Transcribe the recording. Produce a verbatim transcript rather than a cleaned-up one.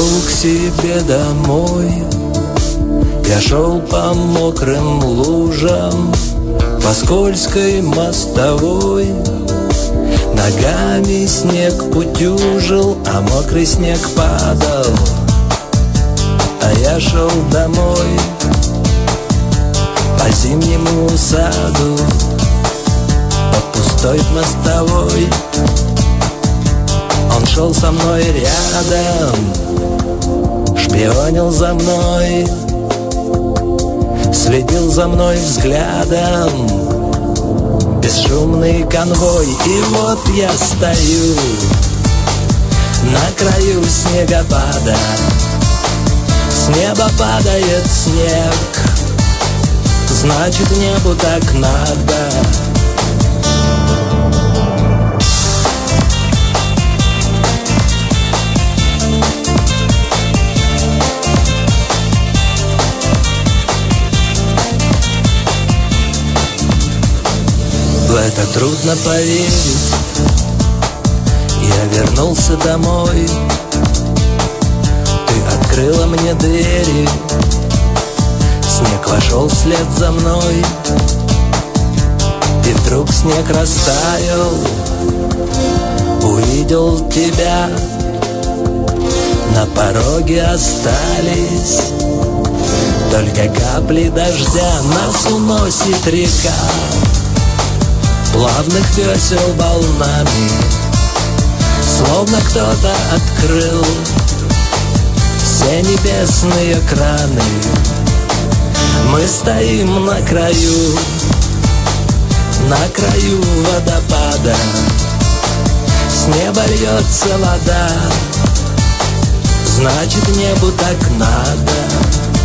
шел к себе домой. Я шел по мокрым лужам, по скользкой мостовой. Ногами снег утюжил, а мокрый снег падал. А я шел домой по зимнему саду, по пустой мостовой. Он шел со мной рядом, шпионил за мной, следил за мной взглядом. Бесшумный конвой, и вот я стою на краю снегопада. С неба падает снег, значит, небу так надо. В это трудно поверить. Я вернулся домой. Ты открыла мне двери. Снег вошел вслед за мной. И вдруг снег растаял. Увидел тебя. На пороге остались только капли дождя. Нас уносит река плавных весел волнами, словно кто-то открыл все небесные краны. Мы стоим на краю, на краю водопада. С неба льется вода, значит, небу так надо.